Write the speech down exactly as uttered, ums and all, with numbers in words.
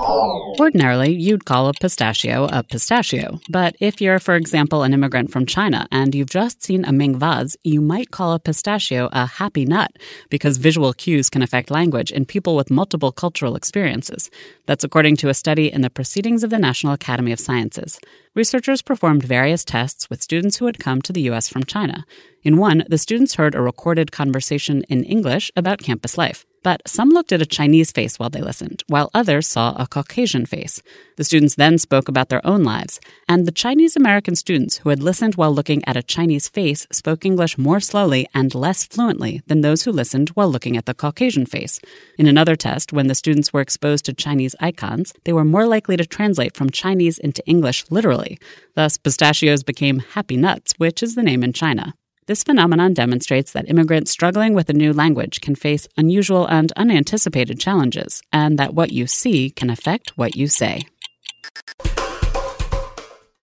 Ordinarily, you'd call a pistachio a pistachio. But if you're, for example, an immigrant from China and you've just seen a Ming vase, you might call a pistachio a happy nut because visual cues can affect language in people with multiple cultural experiences. That's according to a study in the Proceedings of the National Academy of Sciences. Researchers performed various tests with students who had come to the U S from China. In one, the students heard a recorded conversation in English about campus life. But some looked at a Chinese face while they listened, while others saw a Caucasian face. The students then spoke about their own lives, and the Chinese-American students who had listened while looking at a Chinese face spoke English more slowly and less fluently than those who listened while looking at the Caucasian face. In another test, when the students were exposed to Chinese icons, they were more likely to translate from Chinese into English literally. Thus, pistachios became happy nuts, which is the name in China. This phenomenon demonstrates that immigrants struggling with a new language can face unusual and unanticipated challenges, and that what you see can affect what you say.